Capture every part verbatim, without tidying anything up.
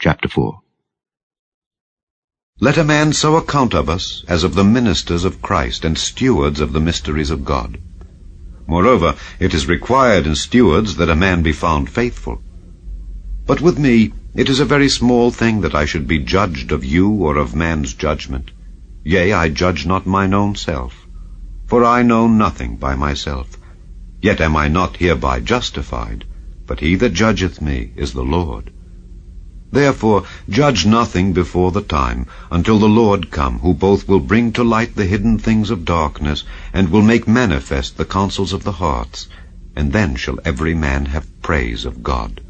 Chapter four. Let a man so account of us as of the ministers of Christ and stewards of the mysteries of God. Moreover, it is required in stewards that a man be found faithful. But with me it is a very small thing that I should be judged of you or of man's judgment. Yea, I judge not mine own self, for I know nothing by myself. Yet am I not hereby justified, but he that judgeth me is the Lord. Therefore judge nothing before the time, until the Lord come, who both will bring to light the hidden things of darkness, and will make manifest the counsels of the hearts, and then shall every man have praise of God.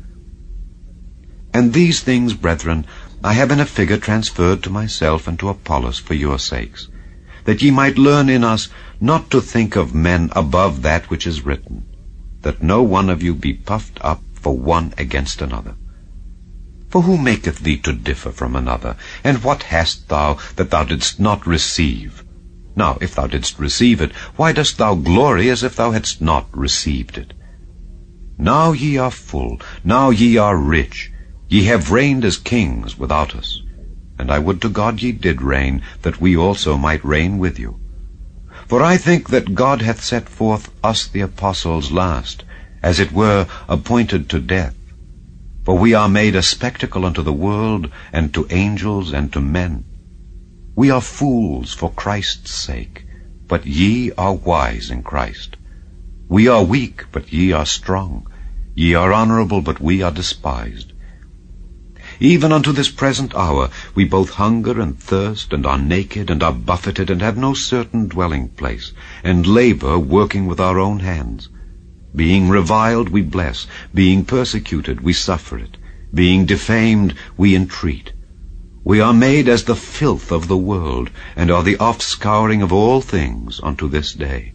And these things, brethren, I have in a figure transferred to myself and to Apollos for your sakes, that ye might learn in us not to think of men above that which is written, that no one of you be puffed up for one against another. For who maketh thee to differ from another? And what hast thou that thou didst not receive? Now, if thou didst receive it, why dost thou glory as if thou hadst not received it? Now ye are full, now ye are rich, ye have reigned as kings without us. And I would to God ye did reign, that we also might reign with you. For I think that God hath set forth us the apostles last, as it were appointed to death. For we are made a spectacle unto the world, and to angels, and to men. We are fools for Christ's sake, but ye are wise in Christ. We are weak, but ye are strong. Ye are honorable, but we are despised. Even unto this present hour we both hunger and thirst, and are naked, and are buffeted, and have no certain dwelling place, and labor working with our own hands. Being reviled, we bless. Being persecuted, we suffer it. Being defamed, we entreat. We are made as the filth of the world, and are the offscouring of all things unto this day.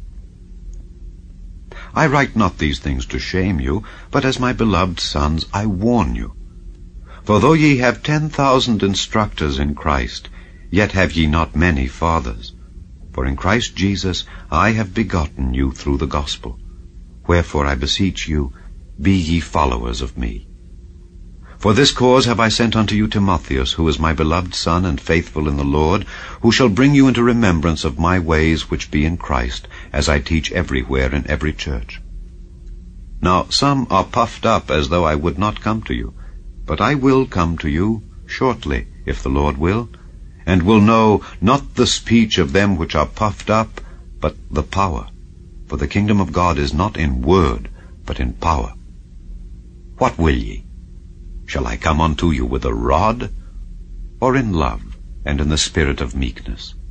I write not these things to shame you, but as my beloved sons I warn you. For though ye have ten thousand instructors in Christ, yet have ye not many fathers. For in Christ Jesus I have begotten you through the gospel. Wherefore I beseech you, be ye followers of me. For this cause have I sent unto you Timotheus, who is my beloved son and faithful in the Lord, who shall bring you into remembrance of my ways which be in Christ, as I teach everywhere in every church. Now some are puffed up as though I would not come to you, but I will come to you shortly, if the Lord will, and will know not the speech of them which are puffed up, but the power. For the kingdom of God is not in word, but in power. What will ye? Shall I come unto you with a rod, or in love, and in the spirit of meekness?